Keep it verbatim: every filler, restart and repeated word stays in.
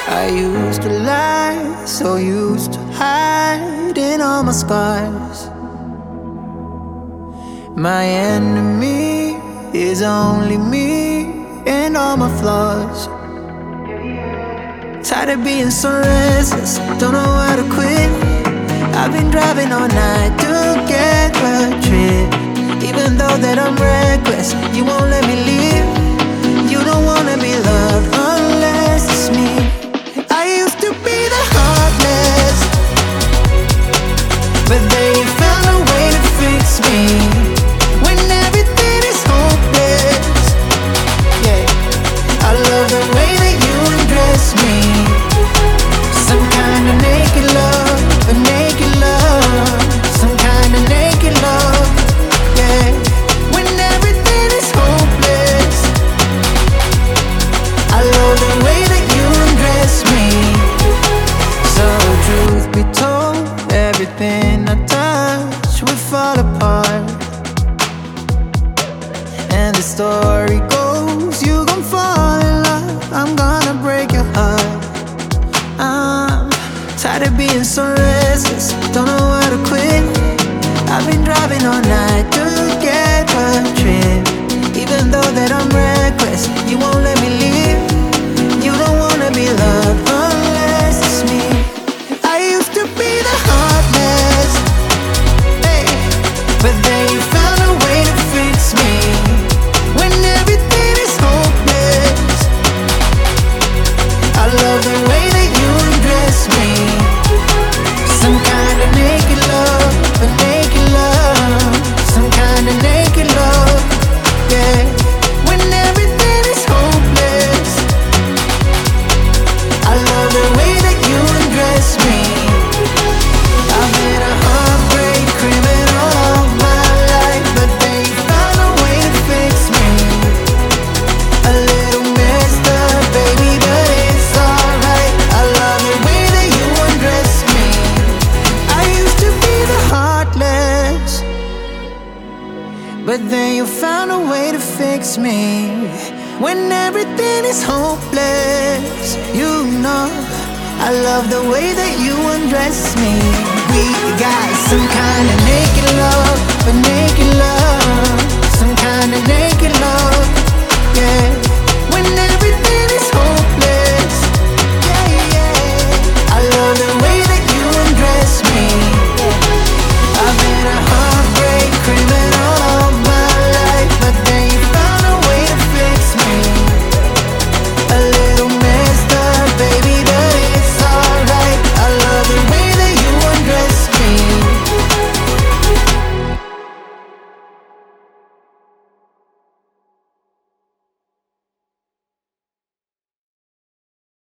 I used to lie, so used to hiding all my scars. My enemy is only me and all my flaws. Tired of being so restless, don't know how to quit. I've been driving all night to get a trip. Even though that I'm reckless, you won't let me leave. You don't wanna be loved unless it's me. I used to be the heartless, but then you found a way to fix me. When everything is hopeless, yeah, I love the way that you undress me. Some kind of naked love, a naked love. Some kind of naked love, yeah. When everything is hopeless, I love the way that you undress me. So truth be told, everything I touch would fall apart. And the story goes, you gon' fall in love, I'm gonna break your heart. I'm tired of being so restless, don't know how to quit. I've been driving all night to get a trip. Even though that I'm reckless, you won't let me leave. You don't wanna be loved unless it's me. I used to be the heartless, hey, but then you found a way to fix me. When everything is hopeless, I love the way that you undress me. Some kind of naked love, a naked love. Some kind of naked love, yeah. When everything is hopeless, I love the way that you undress me. I've been a heartbreak criminal all my life, but they found a way to fix me. A little messed up, baby, but it's alright. I love the way that you undress me. I used to be the heartless, but then you found a way to fix me. When everything is hopeless, you know I love the way that you undress me. We got some kind of naked love, a naked love. Some kind of naked love, yeah. When